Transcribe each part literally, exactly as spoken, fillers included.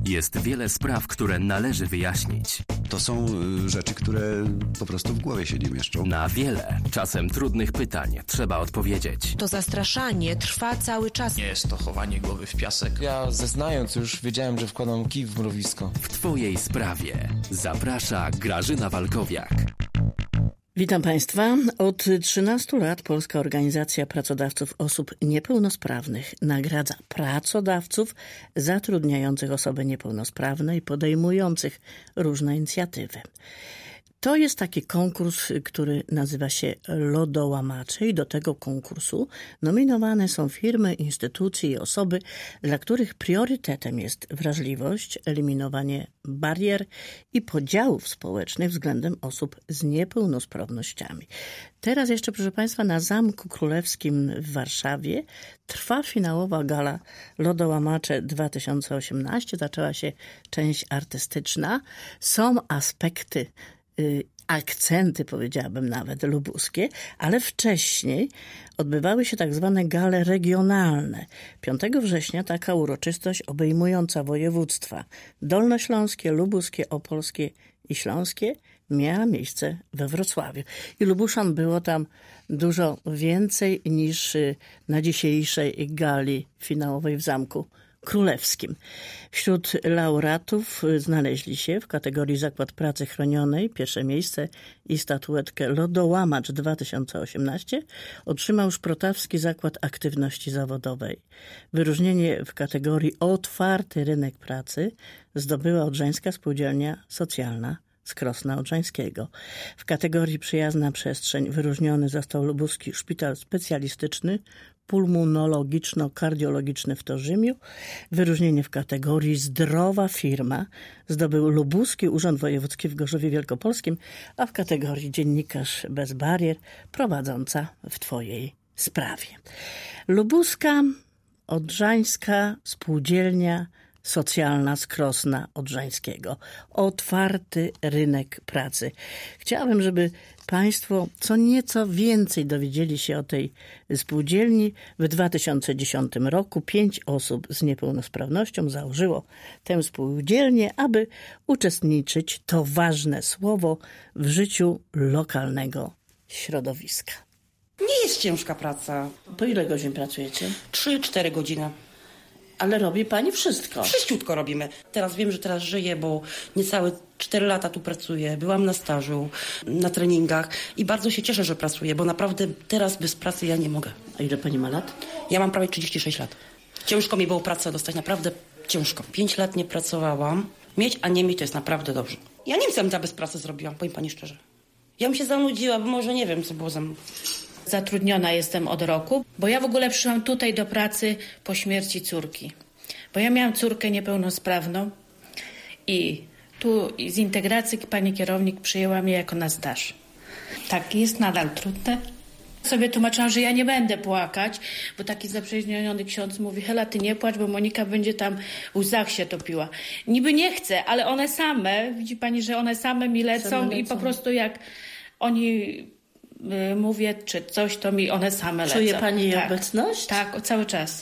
Jest wiele spraw, które należy wyjaśnić. To są y, rzeczy, które po prostu w głowie się nie mieszczą. Na wiele, czasem trudnych pytań trzeba odpowiedzieć. To zastraszanie trwa cały czas. Nie jest to chowanie głowy w piasek. Ja zeznając już wiedziałem, że wkładam kij w mrowisko. W Twojej sprawie zaprasza Grażyna Walkowiak. Witam Państwa. Od trzynastu lat Polska Organizacja Pracodawców Osób Niepełnosprawnych nagradza pracodawców zatrudniających osoby niepełnosprawne i podejmujących różne inicjatywy. To jest taki konkurs, który nazywa się Lodołamacze i do tego konkursu nominowane są firmy, instytucje i osoby, dla których priorytetem jest wrażliwość, eliminowanie barier i podziałów społecznych względem osób z niepełnosprawnościami. Teraz jeszcze, proszę Państwa, na Zamku Królewskim w Warszawie trwa finałowa gala Lodołamacze dwa tysiące osiemnaście. Zaczęła się część artystyczna. Są aspekty akcenty, powiedziałabym nawet, lubuskie, ale wcześniej odbywały się tak zwane gale regionalne. piątego września taka uroczystość obejmująca województwa dolnośląskie, lubuskie, opolskie i śląskie miała miejsce we Wrocławiu. I Lubuszan było tam dużo więcej niż na dzisiejszej gali finałowej w Zamku Królewskim. Wśród laureatów znaleźli się w kategorii Zakład Pracy Chronionej pierwsze miejsce i statuetkę Lodołamacz dwa tysiące osiemnaście otrzymał Szprotawski Zakład Aktywności Zawodowej. Wyróżnienie w kategorii Otwarty Rynek Pracy zdobyła Odrzańska Spółdzielnia Socjalna z Krosna Odrzańskiego. W kategorii Przyjazna Przestrzeń wyróżniony został Lubuski Szpital Specjalistyczny pulmonologiczno-kardiologiczny w Torzymiu. Wyróżnienie w kategorii Zdrowa Firma zdobył Lubuski Urząd Wojewódzki w Gorzowie Wielkopolskim, a w kategorii Dziennikarz bez barier prowadząca w Twojej sprawie. Lubuska Odrzańska Spółdzielnia Socjalna z Krosna Odrzańskiego. Otwarty rynek pracy. Chciałabym, żeby Państwo co nieco więcej dowiedzieli się o tej spółdzielni. W dwa tysiące dziesiątym roku pięć osób z niepełnosprawnością założyło tę spółdzielnię, aby uczestniczyć, to ważne słowo, w życiu lokalnego środowiska. Nie jest ciężka praca. Po ile godzin pracujecie? trzy cztery godziny. Ale robi Pani wszystko. Wszyściutko robimy. Teraz wiem, że teraz żyję, bo niecałe cztery lata tu pracuję. Byłam na stażu, na treningach i bardzo się cieszę, że pracuję, bo naprawdę teraz bez pracy ja nie mogę. A ile Pani ma lat? Ja mam prawie trzydzieści sześć lat. Ciężko mi było pracę dostać, naprawdę ciężko. pięć lat nie pracowałam. Mieć, a nie mieć to jest naprawdę dobrze. Ja nie wiem, co bym bez pracy zrobiłam, powiem Pani szczerze. Ja bym się zanudziła, bo może nie wiem, co było za mną. Zatrudniona jestem od roku, bo ja w ogóle przyszłam tutaj do pracy po śmierci córki. Bo ja miałam córkę niepełnosprawną i tu z integracji pani kierownik przyjęła mnie jako na staż. Tak, jest nadal trudne. Sobie tłumaczyłam, że ja nie będę płakać, bo taki zaprzyjaźniony ksiądz mówi: Hela, ty nie płacz, bo Monika będzie tam w łzach się topiła. Niby nie chcę, ale one same, widzi pani, że one same mi lecą, same lecą. I po prostu jak oni... mówię, czy coś, to mi one same lecą. Czuje Pani jej tak. obecność? Tak, cały czas.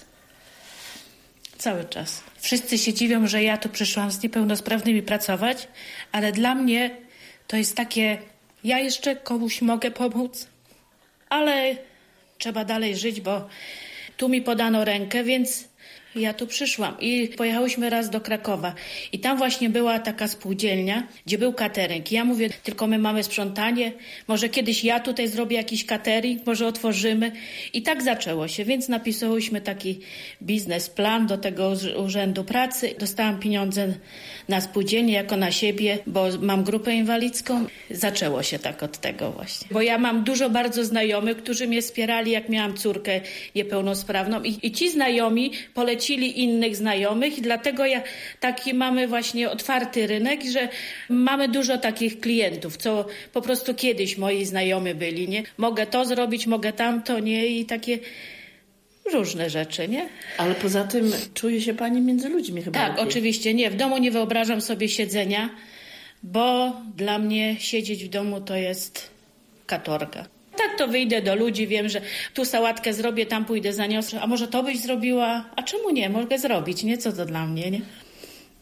Cały czas. Wszyscy się dziwią, że ja tu przyszłam z niepełnosprawnymi pracować, ale dla mnie to jest takie, ja jeszcze komuś mogę pomóc, ale trzeba dalej żyć, bo tu mi podano rękę, więc ja tu przyszłam i pojechałyśmy raz do Krakowa i tam właśnie była taka spółdzielnia, gdzie był catering. Ja mówię, tylko my mamy sprzątanie, może kiedyś ja tutaj zrobię jakiś catering, może otworzymy. I tak zaczęło się, więc napisałyśmy taki biznesplan do tego Urzędu Pracy. Dostałam pieniądze na spółdzielnię jako na siebie, bo mam grupę inwalidzką. Zaczęło się tak od tego właśnie. Bo ja mam dużo bardzo znajomych, którzy mnie wspierali, jak miałam córkę niepełnosprawną i, i ci znajomi polecili innych znajomych i dlatego ja taki mamy właśnie otwarty rynek, że mamy dużo takich klientów, co po prostu kiedyś moi znajomi byli, nie? Mogę to zrobić, mogę tamto, nie? I takie różne rzeczy, nie? Ale poza tym czuje się Pani między ludźmi chyba. Tak, lepiej. Oczywiście. Nie, w domu nie wyobrażam sobie siedzenia, bo dla mnie siedzieć w domu to jest katorga. Tak to wyjdę do ludzi, wiem, że tu sałatkę zrobię, tam pójdę zaniosę, a może to byś zrobiła? A czemu nie? Mogę zrobić, nie? Co to dla mnie, nie?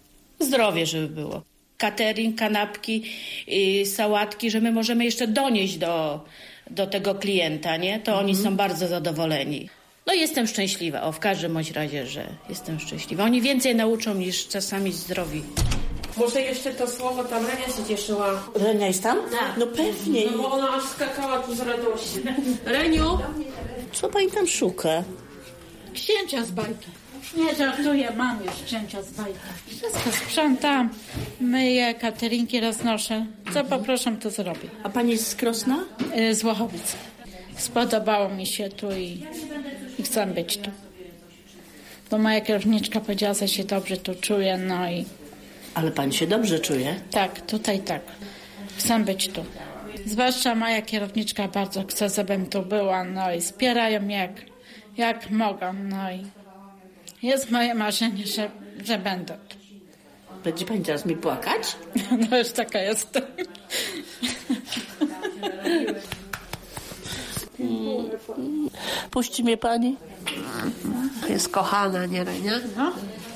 Zdrowie, żeby było. Catering, kanapki, yy, sałatki, że my możemy jeszcze donieść do, do tego klienta, nie? To mhm. oni są bardzo zadowoleni. No jestem szczęśliwa, o w każdym bądź razie, że jestem szczęśliwa. Oni więcej nauczą niż czasami zdrowi. Może jeszcze to słowo tam Renia się cieszyła. Renia jest tam? Tak. No pewnie. No bo ona aż skakała tu z radości. Reniu? Co pani tam szuka? Księcia z bajki. Nie żartuję, mam już księcia z bajki. Wszystko sprzątam, myję, cateringi roznoszę. Co poproszę, to zrobię. A pani jest z Krosna? Y, Z Łochowic. Spodobało mi się tu i, i chcę być tu. Bo moja kierowniczka powiedziała, że się dobrze tu czuję, no i... Ale pani się dobrze czuje? Tak, tutaj tak. Chcę być tu. Zwłaszcza moja kierowniczka bardzo chce, żebym tu była, no i wspierają mnie jak, jak mogą, no i jest moje marzenie, że, że będę tu. Będzie pani teraz mi płakać? No już taka jestem. Puści mnie pani? Jest kochana, nie Renia? No.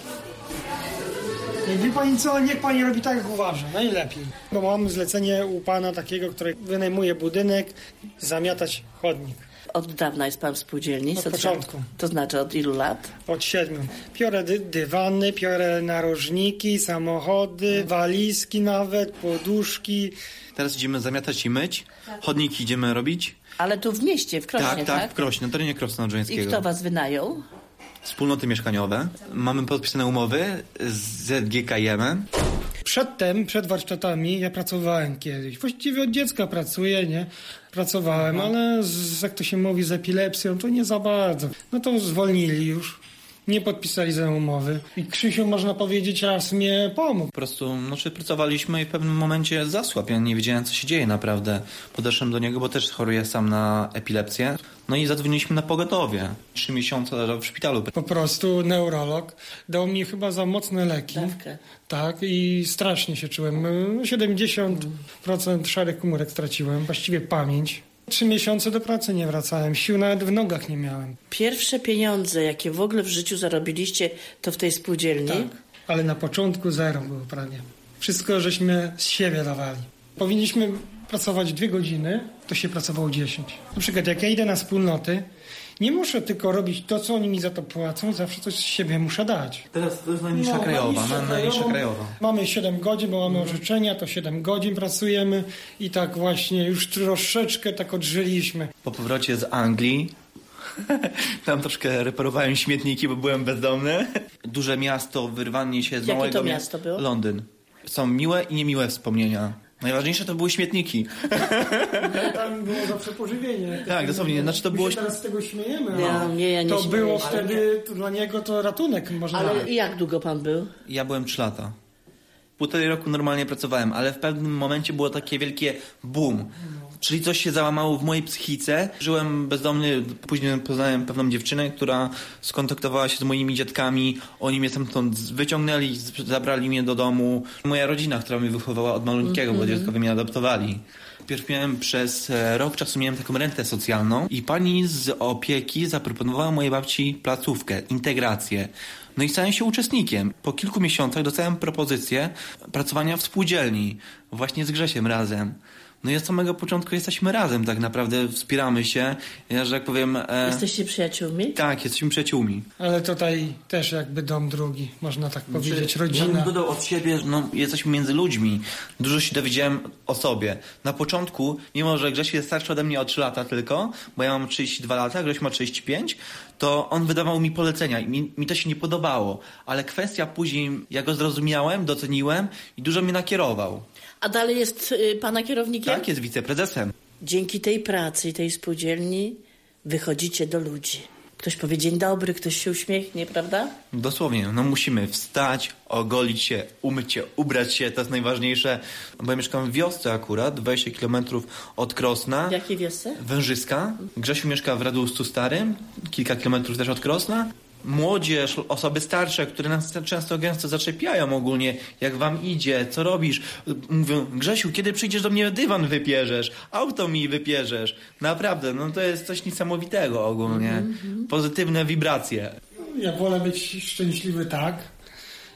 Wie pani co, niech pani robi tak, jak uważa, najlepiej. Bo mam zlecenie u pana takiego, który wynajmuje budynek, zamiatać chodnik. Od dawna jest pan w spółdzielni? Od Co początku. To, to znaczy od ilu lat? Od siedmiu. Piorę dy dywany, piorę narożniki, samochody, walizki nawet, poduszki. Teraz idziemy zamiatać i myć, chodniki idziemy robić. Ale tu w mieście, w Krośnie, tak? tak? Tak, w Krośnie, na terenie Krosna Odrzańskiego. I kto was wynajął? Wspólnoty mieszkaniowe. Mamy podpisane umowy z Z G K M. Przedtem, przed warsztatami, ja pracowałem kiedyś. Właściwie od dziecka pracuję, nie? Pracowałem, ale z, jak to się mówi, z epilepsją, to nie za bardzo. No to zwolnili już. Nie podpisali ze mną umowy. I Krzysiu, można powiedzieć, raz mnie pomógł. Po prostu, no, czy pracowaliśmy i w pewnym momencie zasłabł. Ja nie wiedziałem, co się dzieje naprawdę. Podeszłem do niego, bo też choruję sam na epilepsję. No i zadzwoniliśmy na pogotowie. Trzy miesiące leżał w szpitalu. Po prostu neurolog dał mi chyba za mocne leki. Dawkę. Tak, i strasznie się czułem. siedemdziesiąt procent szarych komórek straciłem, właściwie pamięć. Trzy miesiące do pracy nie wracałem, sił nawet w nogach nie miałem. Pierwsze pieniądze, jakie w ogóle w życiu zarobiliście, to w tej spółdzielni? Tak, ale na początku zero było prawie. Wszystko żeśmy z siebie dawali. Powinniśmy pracować dwie godziny, to się pracowało dziesięć. Na przykład jak ja idę na wspólnoty, nie muszę tylko robić to, co oni mi za to płacą, zawsze coś z siebie muszę dać. Teraz to jest najniższa No, krajowa, najniższa na, najniższa krajową. krajowa. Mamy siedem godzin, bo mamy orzeczenia, to siedem godzin pracujemy i tak właśnie już troszeczkę tak odżyliśmy. Po powrocie z Anglii tam troszkę reparowałem śmietniki, bo byłem bezdomny. Duże miasto, wyrwanie się z Jakie małego... to miasto było? Londyn. Są miłe i niemiłe wspomnienia. Najważniejsze to były śmietniki. Tam było zawsze pożywienie. Tak, dosłownie. Znaczy to My było... się teraz z tego śmiejemy. Nie, ale nie, ja nie to śmieję było się. wtedy, to dla niego to ratunek można Ale powiedzieć. jak długo pan był? Ja byłem trzy lata. Półtorej roku normalnie pracowałem, ale w pewnym momencie było takie wielkie boom. Czyli coś się załamało w mojej psychice. Żyłem bezdomny, później poznałem pewną dziewczynę, która skontaktowała się z moimi dziadkami. Oni mnie stamtąd wyciągnęli, zabrali mnie do domu. Moja rodzina, która mnie wychowała od malutkiego, mm-hmm. bo dziadkowie mnie adoptowali. Pierw miałem przez rok czasu miałem taką rentę socjalną i pani z opieki zaproponowała mojej babci placówkę, integrację. No i stałem się uczestnikiem. Po kilku miesiącach dostałem propozycję pracowania w spółdzielni. Właśnie z Grzesiem razem. No i od samego początku jesteśmy razem tak naprawdę, wspieramy się. Ja, że jak powiem... E... Jesteście przyjaciółmi? Tak, jesteśmy przyjaciółmi. Ale tutaj też jakby dom drugi, można tak powiedzieć, Czy, rodzina. Ja bym dodał od siebie, że no, jesteśmy między ludźmi. Dużo się dowiedziałem o sobie. Na początku, mimo że Grześ jest starszy ode mnie o trzy lata tylko, bo ja mam trzydzieści dwa lata, Grześ ma trzydzieści pięć, to on wydawał mi polecenia i mi, mi to się nie podobało. Ale kwestia później, ja go zrozumiałem, doceniłem i dużo mnie nakierował. A dalej jest y, pana kierownikiem? Tak, jest wiceprezesem. Dzięki tej pracy i tej spółdzielni wychodzicie do ludzi. Ktoś powie dzień dobry, ktoś się uśmiechnie, prawda? Dosłownie, no musimy wstać, ogolić się, umyć się, ubrać się, to jest najważniejsze. Bo ja mieszkam w wiosce akurat, dwadzieścia kilometrów od Krosna. W jakiej wiosce? Wężyska. Grzesiu mieszka w Radulstu Starym, kilka kilometrów też od Krosna. Młodzież, osoby starsze, które nas często gęsto zaczepiają ogólnie, jak wam idzie, co robisz? Mówią, Grzesiu, kiedy przyjdziesz do mnie, dywan wypierzesz, auto mi wypierzesz. Naprawdę, no to jest coś niesamowitego ogólnie. Mm-hmm. Pozytywne wibracje. Ja wolę być szczęśliwy tak,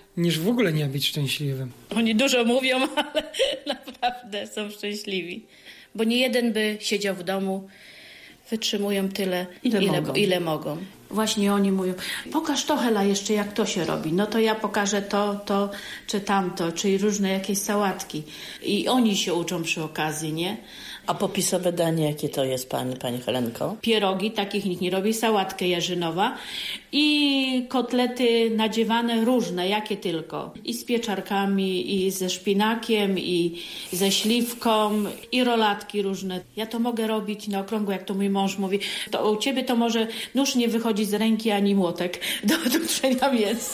niż w ogóle nie być szczęśliwym. Oni dużo mówią, ale naprawdę są szczęśliwi. Bo nie jeden by siedział w domu, wytrzymują tyle, ile, ile, mogą. ile mogą. Właśnie oni mówią, pokaż to, Hela, jeszcze jak to się robi. No to ja pokażę to, to, czy tamto, czy różne jakieś sałatki. I oni się uczą przy okazji, nie? A popisowe danie, jakie to jest, pani, pani Helenko? Pierogi, takich nikt nie robi, sałatkę jarzynowa i kotlety nadziewane różne, jakie tylko. I z pieczarkami, i ze szpinakiem, i ze śliwką, i rolatki różne. Ja to mogę robić na okrągło, jak to mój mąż mówi. To u ciebie to może nóż nie wychodzi z ręki, ani młotek do duszenia mięsa.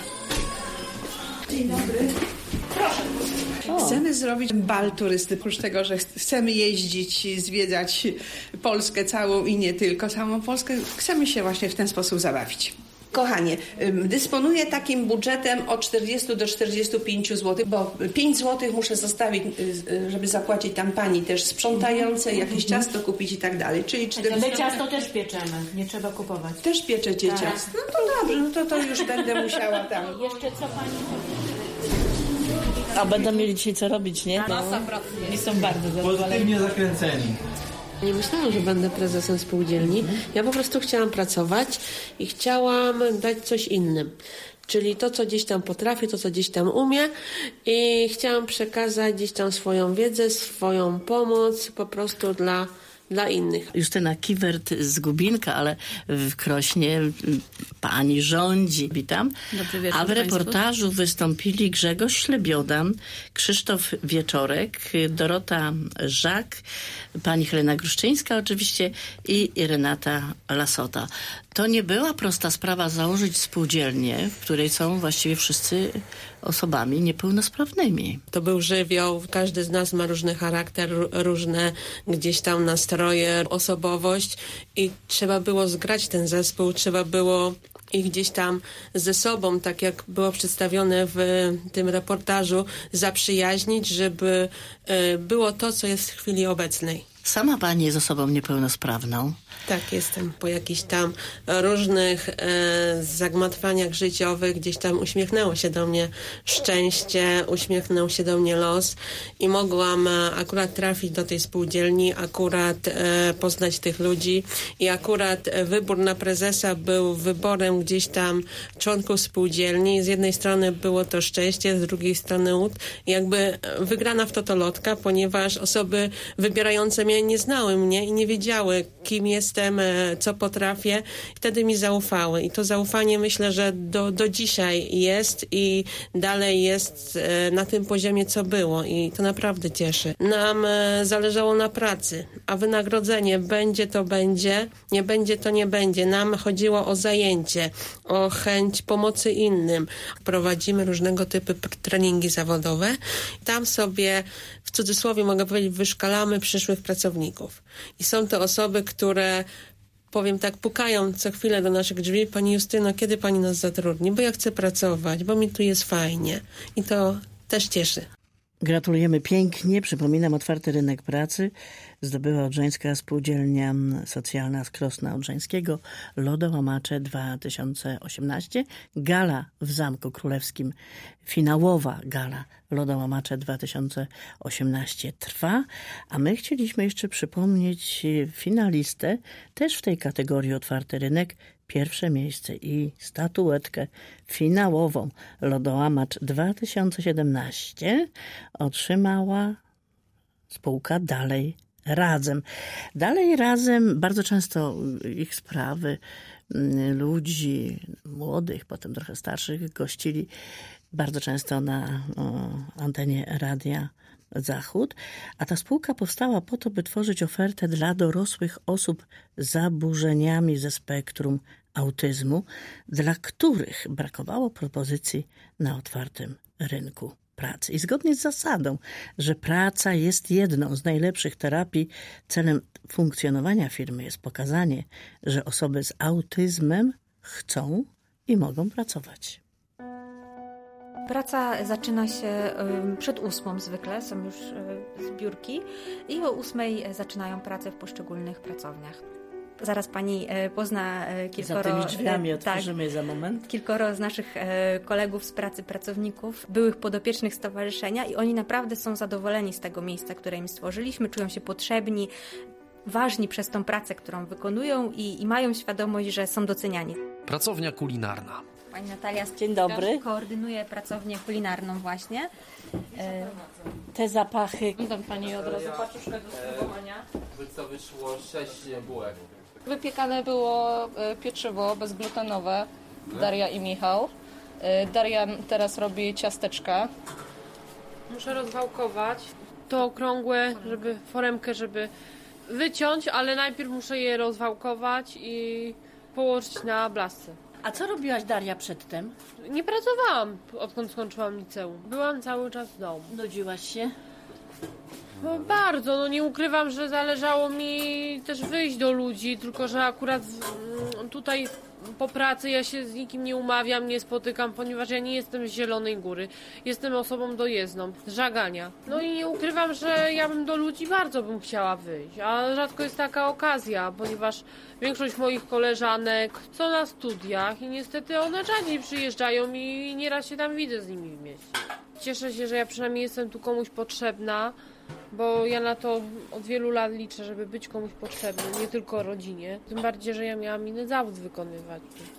Dzień dobry. Proszę. Chcemy zrobić bal turystyczny, oprócz tego, że chcemy jeździć, zwiedzać Polskę całą i nie tylko całą Polskę. Chcemy się właśnie w ten sposób zabawić. Kochanie, dysponuję takim budżetem od czterdziestu do czterdziestu pięciu złotych, bo pięć złotych muszę zostawić, żeby zapłacić tam pani też sprzątającej, jakieś ciasto kupić i tak dalej. Czyli czterdzieści... My ciasto też pieczemy, nie trzeba kupować. Też pieczecie tak. ciasto? No to dobrze, no to, to już będę musiała tam. Jeszcze co pani... A będą mieli dzisiaj co robić, nie? Masa pracuje. I są bardzo zadowoleni. Pozytywnie zakręceni. Nie myślałam, że będę prezesem spółdzielni. Ja po prostu chciałam pracować i chciałam dać coś innym. Czyli to, co gdzieś tam potrafię, to, co gdzieś tam umiem i chciałam przekazać gdzieś tam swoją wiedzę, swoją pomoc po prostu dla dla innych. Justyna Kiwert z Gubinka, ale w Krośnie pani rządzi. Witam. Dobry wieczór A w reportażu Państwu. Wystąpili Grzegorz Ślebiodan, Krzysztof Wieczorek, Dorota Żak, pani Helena Gruszczyńska oczywiście i Renata Lasota. To nie była prosta sprawa założyć spółdzielnię, w której są właściwie wszyscy osobami niepełnosprawnymi. To był żywioł, każdy z nas ma różny charakter, różne gdzieś tam nastroje, osobowość i trzeba było zgrać ten zespół, trzeba było ich gdzieś tam ze sobą, tak jak było przedstawione w tym reportażu, zaprzyjaźnić, żeby było to, co jest w chwili obecnej. Sama pani jest osobą niepełnosprawną. Tak, jestem. Po jakichś tam różnych e, zagmatwaniach życiowych gdzieś tam uśmiechnęło się do mnie szczęście, uśmiechnął się do mnie los i mogłam e, akurat trafić do tej spółdzielni, akurat e, poznać tych ludzi i akurat e, wybór na prezesa był wyborem gdzieś tam członków spółdzielni. Z jednej strony było to szczęście, z drugiej strony łód. Jakby wygrana w totolotka, ponieważ osoby wybierające mnie nie znały mnie i nie wiedziały, kim jestem, co potrafię. Wtedy mi zaufały i to zaufanie myślę, że do, do dzisiaj jest i dalej jest na tym poziomie, co było i to naprawdę cieszy. Nam zależało na pracy, a wynagrodzenie będzie to będzie, nie będzie to nie będzie. Nam chodziło o zajęcie, o chęć pomocy innym. Prowadzimy różnego typu treningi zawodowe. Tam sobie w cudzysłowie mogę powiedzieć, wyszkalamy przyszłych pracowników. I są to osoby, które, powiem tak, pukają co chwilę do naszych drzwi. Pani Justyno, kiedy pani nas zatrudni? Bo ja chcę pracować, bo mi tu jest fajnie. I to też cieszy. Gratulujemy pięknie. Przypominam, otwarty rynek pracy zdobyła Odrzańska Spółdzielnia Socjalna z Krosna Odrzańskiego Lodołamacze dwa tysiące osiemnaście. Gala w Zamku Królewskim, finałowa gala Lodołamacze dwa tysiące osiemnaście trwa, a my chcieliśmy jeszcze przypomnieć finalistę też w tej kategorii otwarty rynek. Pierwsze miejsce i statuetkę finałową Lodołamacz dwa tysiące siedemnaście otrzymała spółka Dalej Razem. Dalej Razem, bardzo często ich sprawy ludzi młodych, potem trochę starszych gościli bardzo często na o, antenie Radia Zachód, a ta spółka powstała po to, by tworzyć ofertę dla dorosłych osób z zaburzeniami ze spektrum autyzmu, dla których brakowało propozycji na otwartym rynku pracy. I zgodnie z zasadą, że praca jest jedną z najlepszych terapii, celem funkcjonowania firmy jest pokazanie, że osoby z autyzmem chcą i mogą pracować. Praca zaczyna się przed ósmą zwykle, są już zbiórki i o ósmej zaczynają pracę w poszczególnych pracowniach. Zaraz pani pozna kilkoro... Za tymi drzwiami otworzymy tak, za moment. Kilkoro z naszych kolegów z pracy, pracowników, byłych podopiecznych stowarzyszenia i oni naprawdę są zadowoleni z tego miejsca, które im stworzyliśmy, czują się potrzebni, ważni przez tą pracę, którą wykonują i, i mają świadomość, że są doceniani. Pracownia kulinarna. Pani Natalia, dzień dobry. Koordynuje pracownię kulinarną właśnie. Te zapachy. Dam pani od razu paczuszkę do spróbowania. Co wyszło sześć bułek. Wypiekane było pieczywo bezglutenowe, Daria i Michał. Daria teraz robi ciasteczka. Muszę rozwałkować to okrągłe, żeby foremkę, żeby wyciąć, ale najpierw muszę je rozwałkować i położyć na blasce. A co robiłaś, Daria, przedtem? Nie pracowałam, odkąd skończyłam liceum. Byłam cały czas w domu. Nudziłaś się? No bardzo, no nie ukrywam, że zależało mi też wyjść do ludzi, tylko że akurat tutaj po pracy ja się z nikim nie umawiam, nie spotykam, ponieważ ja nie jestem z Zielonej Góry. Jestem osobą dojezdną, z Żagania. No i nie ukrywam, że ja bym do ludzi bardzo bym chciała wyjść, a rzadko jest taka okazja, ponieważ większość moich koleżanek są na studiach i niestety one rzadziej przyjeżdżają i nieraz się tam widzę z nimi w mieście. Cieszę się, że ja przynajmniej jestem tu komuś potrzebna, bo ja na to od wielu lat liczę, żeby być komuś potrzebnym, nie tylko rodzinie. Tym bardziej, że ja miałam inny zawód wykonywać.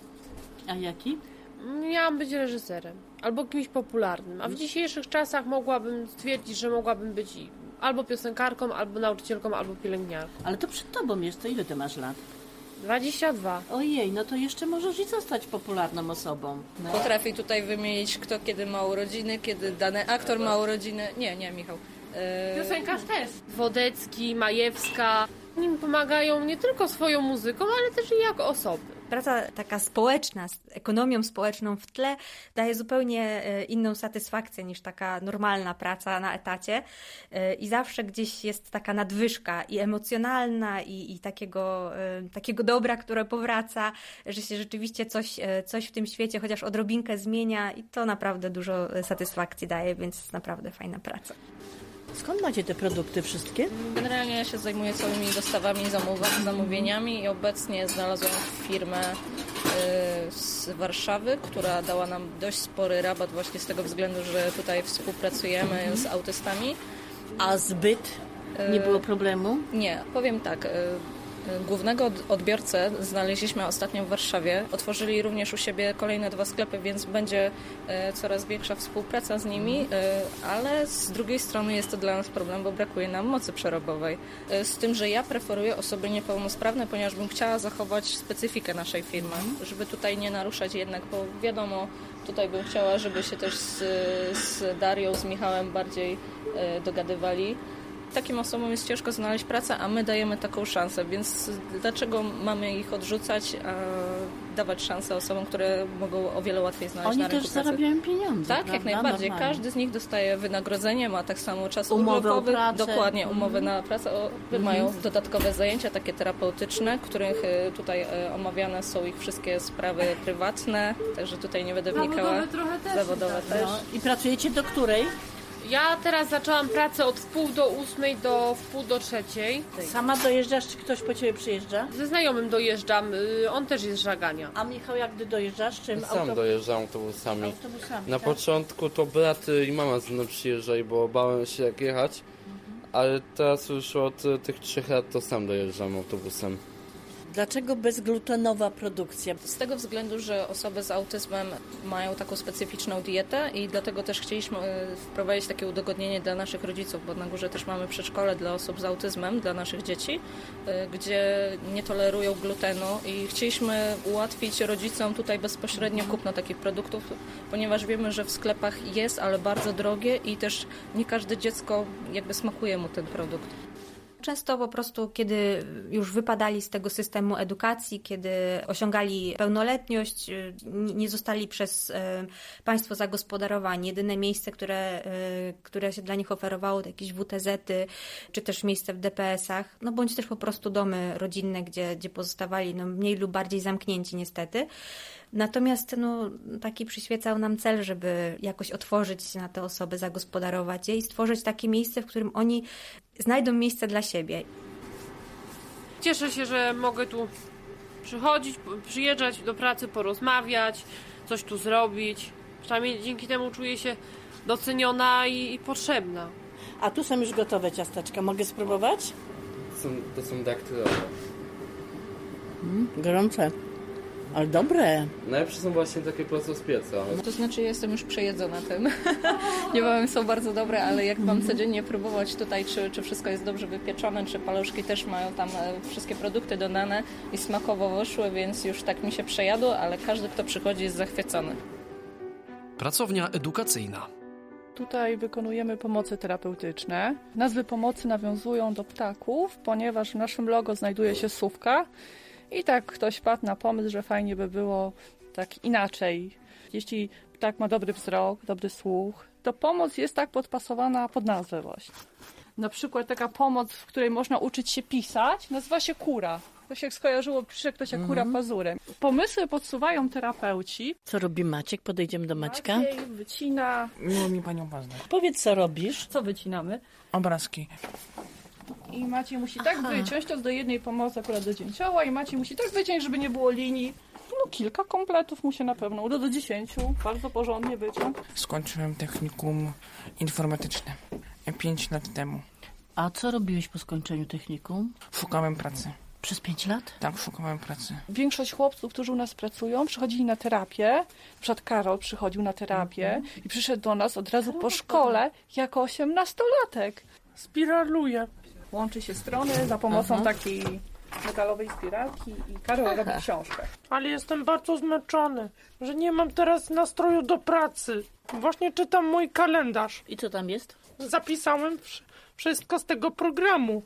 A jaki? Miałam być reżyserem albo kimś popularnym, a w dzisiejszych czasach mogłabym stwierdzić, że mogłabym być albo piosenkarką, albo nauczycielką, albo pielęgniarką. Ale to przed tobą jest, to ile ty masz lat? dwadzieścia dwa. Ojej, no to jeszcze możesz i zostać popularną osobą. No. Potrafię tutaj wymienić, kto kiedy ma urodziny, kiedy dany aktor ma urodziny. Nie, nie, Michał. Yy... Piosenkarz też. Wodecki, Majewska. Oni mi pomagają nie tylko swoją muzyką, ale też i jako osoby. Praca taka społeczna, z ekonomią społeczną w tle daje zupełnie inną satysfakcję niż taka normalna praca na etacie i zawsze gdzieś jest taka nadwyżka i emocjonalna i, i takiego, takiego dobra, które powraca, że się rzeczywiście coś, coś w tym świecie chociaż odrobinkę zmienia i to naprawdę dużo satysfakcji daje, więc naprawdę fajna praca. Skąd macie te produkty wszystkie? Generalnie ja się zajmuję całymi dostawami, zamówieniami i obecnie znalazłam firmę y, z Warszawy, która dała nam dość spory rabat właśnie z tego względu, że tutaj współpracujemy mhm. z autystami. A zbyt? Nie było problemu? Nie, powiem tak. Y, Głównego odbiorcę znaleźliśmy ostatnio w Warszawie. Otworzyli również u siebie kolejne dwa sklepy, więc będzie coraz większa współpraca z nimi, ale z drugiej strony jest to dla nas problem, bo brakuje nam mocy przerobowej. Z tym, że ja preferuję osoby niepełnosprawne, ponieważ bym chciała zachować specyfikę naszej firmy, żeby tutaj nie naruszać jednak, bo wiadomo, tutaj bym chciała, żeby się też z, z Darią, z Michałem bardziej dogadywali. Takim osobom jest ciężko znaleźć pracę, a my dajemy taką szansę, więc dlaczego mamy ich odrzucać, a dawać szansę osobom, które mogą o wiele łatwiej znaleźć Oni na rynku pracy? Oni też zarabiają pieniądze, Tak, prawda? jak najbardziej. Normalnie. Każdy z nich dostaje wynagrodzenie, ma tak samo czas Umowy urlopowy, o pracę. dokładnie, umowy Mhm. na pracę, o, Mhm. mają dodatkowe zajęcia, takie terapeutyczne, których y, tutaj y, omawiane są ich wszystkie sprawy prywatne, także tutaj nie będę wnikała. Zawodowe trochę też. Zawodowe też. No. I pracujecie do której? Ja teraz zaczęłam pracę od wpół do ósmej do wpół do trzeciej. Sama dojeżdżasz, czy ktoś po ciebie przyjeżdża? Ze znajomym dojeżdżam, on też jest z Żagania. A Michał, jak gdy dojeżdżasz? Czym? Sam Auto... dojeżdżam autobusami. autobusami Na tak? początku to brat i mama ze mną przyjeżdżali, bo bałem się jak jechać, mhm. ale teraz już od tych trzech lat to sam dojeżdżam autobusem. Dlaczego bezglutenowa produkcja? Z tego względu, że osoby z autyzmem mają taką specyficzną dietę i dlatego też chcieliśmy wprowadzić takie udogodnienie dla naszych rodziców, bo na górze też mamy przedszkole dla osób z autyzmem, dla naszych dzieci, gdzie nie tolerują glutenu i chcieliśmy ułatwić rodzicom tutaj bezpośrednio kupno takich produktów, ponieważ wiemy, że w sklepach jest, ale bardzo drogie i też nie każde dziecko jakby smakuje mu ten produkt. Często po prostu, kiedy już wypadali z tego systemu edukacji, kiedy osiągali pełnoletność, nie zostali przez państwo zagospodarowani. Jedyne miejsce, które, które się dla nich oferowało, to jakieś W T Z-y, czy też miejsce w D P S-ach, no bądź też po prostu domy rodzinne, gdzie, gdzie pozostawali no, mniej lub bardziej zamknięci niestety. Natomiast no, taki przyświecał nam cel, żeby jakoś otworzyć się na te osoby, zagospodarować je i stworzyć takie miejsce, w którym oni znajdą miejsce dla siebie. cieszę się, że mogę tu przychodzić, przyjeżdżać do pracy, porozmawiać, coś tu zrobić. Przynajmniej dzięki temu czuję się doceniona i, i potrzebna. A tu są już gotowe ciasteczka. Mogę spróbować? To są, to są daktylowe. Mm, gorące. Ale dobre. Najlepsze są właśnie takie prosto z pieca. To znaczy jestem już przejedzona tym. Nie wiem, są bardzo dobre, ale jak mam codziennie próbować tutaj, czy, czy wszystko jest dobrze wypieczone, czy paluszki też mają tam wszystkie produkty dodane i smakowo wyszły, więc już tak mi się przejadło, ale każdy, kto przychodzi, jest zachwycony. Pracownia edukacyjna. Tutaj wykonujemy pomocy terapeutyczne. Nazwy pomocy nawiązują do ptaków, ponieważ w naszym logo znajduje się sówka. I tak ktoś wpadł na pomysł, że fajnie by było tak inaczej. Jeśli ptak ma dobry wzrok, dobry słuch, to pomoc jest tak podpasowana pod nazwę właśnie. Na przykład taka pomoc, w której można uczyć się pisać, nazywa się kura. To się skojarzyło, pisze ktoś jak kura pazurem. Pomysły podsuwają terapeuci. Co robi Maciek? Podejdziemy do Maćka. Maciej wycina. Miło mi panią poznać. Powiedz, co robisz? Co wycinamy? Obrazki. I Maciej musi tak Aha. wyciąć, to jest do jednej pomocy akurat do dzięcioła i Maciej musi tak wyciąć, żeby nie było linii. No kilka kompletów mu się na pewno uda, do dziesięciu. Bardzo porządnie wyciąć. Skończyłem technikum informatyczne pięć lat temu. A co robiłeś po skończeniu technikum? Szukałem pracy. Przez pięć lat? Tak, szukałem pracy. Większość chłopców, którzy u nas pracują, przychodzili na terapię. Na przykład Karol przychodził na terapię mm -hmm. i przyszedł do nas od razu po szkole jako osiemnastolatek. Spiraluje. Łączy się strony za pomocą Aha. takiej metalowej spiralki i Karol robi książkę. Ale jestem bardzo zmęczony, że nie mam teraz nastroju do pracy. Właśnie czytam mój kalendarz. I co tam jest? Zapisałem wszystko z tego programu.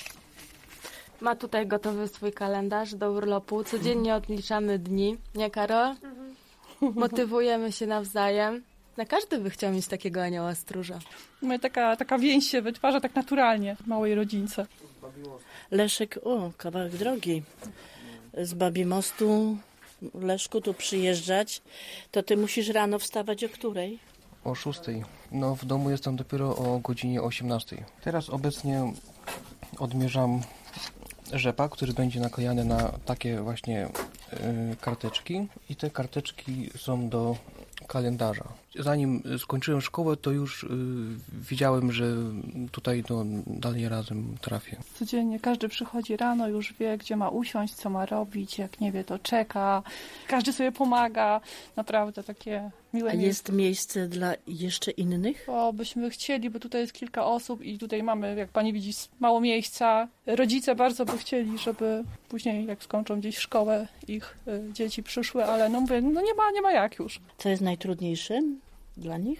Ma tutaj gotowy swój kalendarz do urlopu. Codziennie odliczamy dni, nie Karol? Mhm. Motywujemy się nawzajem. Na każdy by chciał mieć takiego anioła stróża. My taka, taka więź się wytwarza tak naturalnie w małej rodzince. Leszek, o, kawałek drogi. Z Babimostu, Leszku, tu przyjeżdżać. To ty musisz rano wstawać o której? O szóstej. No w domu jestem dopiero o godzinie osiemnastej. Teraz obecnie odmierzam rzepak, który będzie naklejany na takie właśnie y, karteczki i te karteczki są do kalendarza. Zanim skończyłem szkołę, to już y, wiedziałem, że tutaj no, dalej razem trafię. Codziennie każdy przychodzi rano, już wie, gdzie ma usiąść, co ma robić, jak nie wie, to czeka. Każdy sobie pomaga. Naprawdę takie miłe A jest miejsce dla jeszcze innych? Bo byśmy chcieli, bo tutaj jest kilka osób i tutaj mamy, jak pani widzi, mało miejsca. Rodzice bardzo by chcieli, żeby później, jak skończą gdzieś szkołę, ich y, dzieci przyszły, ale no mówię, no nie ma, nie ma jak już. Co jest najtrudniejsze dla nich?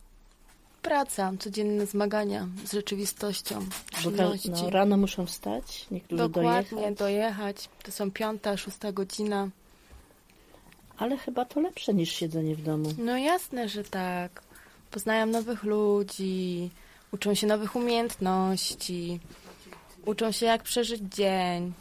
Praca, codzienne zmagania z rzeczywistością. No, rano muszą wstać, niektórzy Dokładnie, dojechać. dojechać. To są piąta, szósta godzina. Ale chyba to lepsze niż siedzenie w domu. No jasne, że tak. Poznają nowych ludzi, uczą się nowych umiejętności, uczą się jak przeżyć dzień.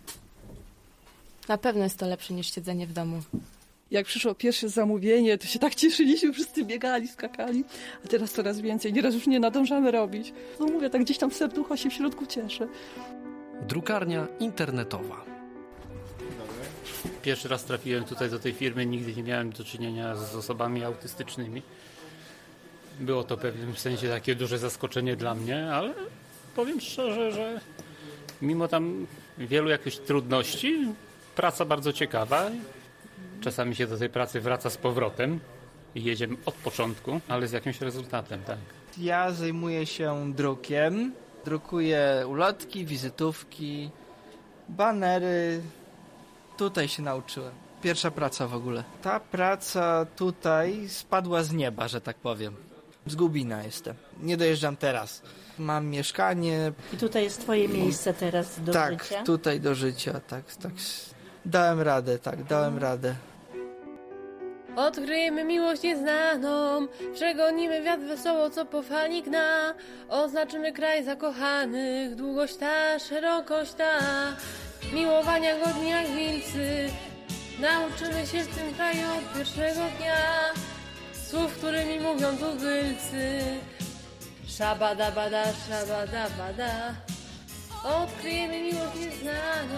Na pewno jest to lepsze niż siedzenie w domu. Jak przyszło pierwsze zamówienie, to się tak cieszyliśmy, wszyscy biegali, skakali, a teraz coraz więcej, nieraz już nie nadążamy robić. No mówię, tak gdzieś tam serducho się w środku cieszy. Drukarnia internetowa. Pierwszy raz trafiłem tutaj do tej firmy, nigdy nie miałem do czynienia z osobami autystycznymi. Było to w pewnym sensie takie duże zaskoczenie dla mnie, ale powiem szczerze, że mimo tam wielu jakichś trudności, praca bardzo ciekawa. Czasami się do tej pracy wraca z powrotem i jedziemy od początku, ale z jakimś rezultatem, tak. Ja zajmuję się drukiem. Drukuję ulotki, wizytówki, banery. Tutaj się nauczyłem. Pierwsza praca w ogóle. Ta praca tutaj spadła z nieba, że tak powiem. Z Gubina jestem. Nie dojeżdżam teraz. Mam mieszkanie. I tutaj jest twoje miejsce teraz do tak, życia? Tak, tutaj do życia. Tak, tak. Dałem radę, tak, dałem radę. Odkryjemy miłość nieznaną, przegonimy wiatr wesoło, co po fali gna. Oznaczymy kraj zakochanych, długość ta, szerokość ta. Miłowania godni jak wilcy, nauczymy się w tym kraju od pierwszego dnia. Słów, którymi mówią tubylcy. Szabada bada, szabada bada. odkryjemy miłość nieznaną,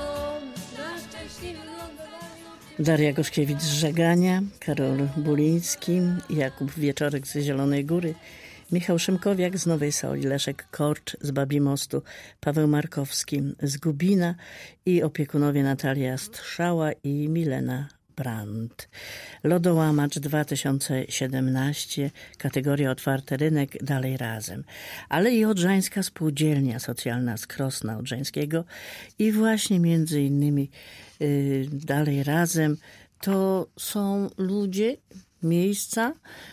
na szczęśliwym lądowaniu. Daria Goszkiewicz z Żegania, Karol Buliński, Jakub Wieczorek z Zielonej Góry, Michał Szymkowiak z Nowej Soli, Leszek Korcz z Babimostu, Paweł Markowski z Gubina i opiekunowie Natalia Strzała i Milena Brandt. Lodołamacz dwa tysiące siedemnaście, kategoria otwarty rynek, dalej razem. Ale i Odrzańska Spółdzielnia Socjalna z Krosna Odrzańskiego i właśnie między innymi yy, dalej razem to są ludzie, miejsca,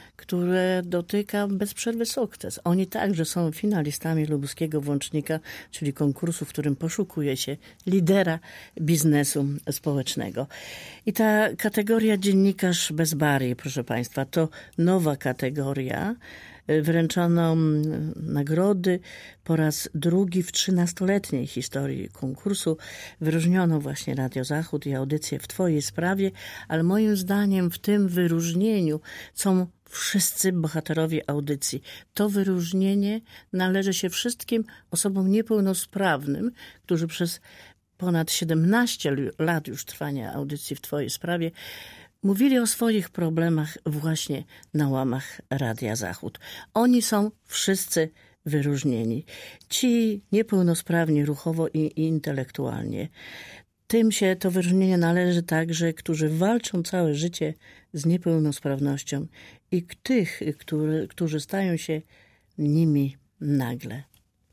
które dotyka bez przerwy sukces. Oni także są finalistami lubuskiego włącznika, czyli konkursu, w którym poszukuje się lidera biznesu społecznego. I ta kategoria dziennikarz bez barier, proszę Państwa, to nowa kategoria. Wręczono nagrody po raz drugi w trzynastoletniej historii konkursu. Wyróżniono właśnie Radio Zachód i audycję w Twojej sprawie, ale moim zdaniem w tym wyróżnieniu są wszyscy bohaterowie audycji. To wyróżnienie należy się wszystkim osobom niepełnosprawnym, którzy przez ponad siedemnaście lat już trwania audycji w Twojej sprawie mówili o swoich problemach właśnie na łamach Radia Zachód. Oni są wszyscy wyróżnieni. Ci niepełnosprawni ruchowo i intelektualnie. Tym się to wyróżnienie należy także, którzy walczą całe życie z niepełnosprawnością i tych, który, którzy stają się nimi nagle.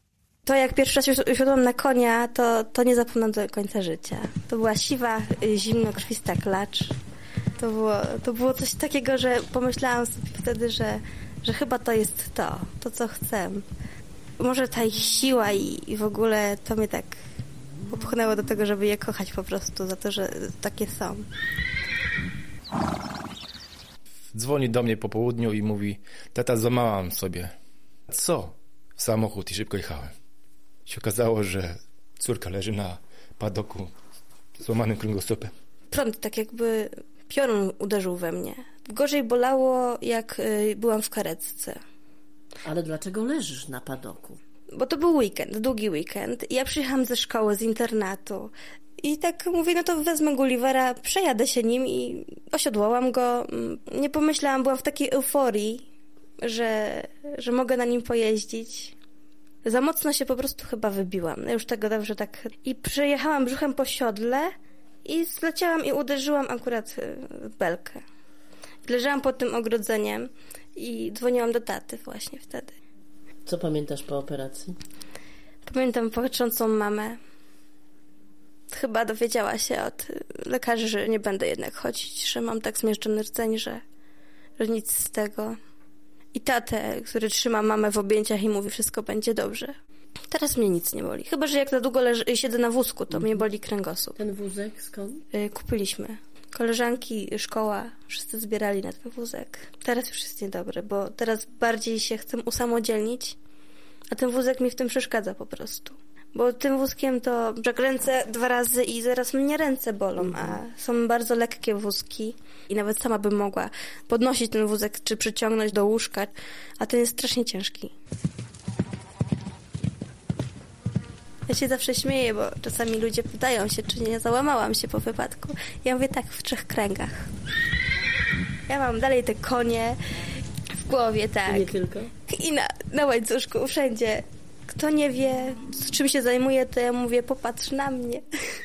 To jak pierwszy raz usiadłam na konia, to, to nie zapomnę do końca życia. To była siwa, zimnokrwista klacz. To było, to było coś takiego, że pomyślałam sobie wtedy, że, że chyba to jest to, to co chcę. Może ta ich siła i, i w ogóle to mnie tak popchnęło do tego, żeby je kochać po prostu za to, że takie są. Dzwoni do mnie po południu i mówi: tata, złamałam sobie. Co? W samochód i szybko jechałem. Się okazało, że córka leży na padoku z złamanym kręgosłupem. Prąd tak jakby piorun uderzył we mnie. Gorzej bolało, jak byłam w karetce. Ale dlaczego leżysz na padoku? Bo to był weekend, długi weekend. Ja przyjechałam ze szkoły, z internatu. I tak mówię, no to wezmę Gullivera, przejadę się nim i osiodłałam go. Nie pomyślałam, byłam w takiej euforii, że, że mogę na nim pojeździć. Za mocno się po prostu chyba wybiłam. Ja już tego dobrze tak... I przejechałam brzuchem po siodle i zleciałam i uderzyłam akurat w belkę. Leżałam pod tym ogrodzeniem i dzwoniłam do taty właśnie wtedy. Co pamiętasz po operacji? Pamiętam płaczącą mamę. Chyba dowiedziała się od lekarzy, że nie będę jednak chodzić, że mam tak zmierzczony rdzeń, że, że nic z tego. I tatę, który trzyma mamę w objęciach i mówi, wszystko będzie dobrze. Teraz mnie nic nie boli. Chyba że jak za długo leży, siedzę na wózku, to mnie boli kręgosłup. Ten wózek skąd? Kupiliśmy. Koleżanki, szkoła, wszyscy zbierali na ten wózek. Teraz już jest niedobry, bo teraz bardziej się chcę usamodzielnić, a ten wózek mi w tym przeszkadza po prostu. Bo tym wózkiem to przekręcę dwa razy i zaraz mnie ręce bolą, a są bardzo lekkie wózki i nawet sama bym mogła podnosić ten wózek czy przyciągnąć do łóżka, a ten jest strasznie ciężki. Ja się zawsze śmieję, bo czasami ludzie pytają się, czy nie załamałam się po wypadku. Ja mówię tak, w trzech kręgach. Ja mam dalej te konie w głowie, tak. I nie tylko? I na, na łańcuszku, wszędzie. Kto nie wie, z czym się zajmuję, to ja mówię, popatrz na mnie.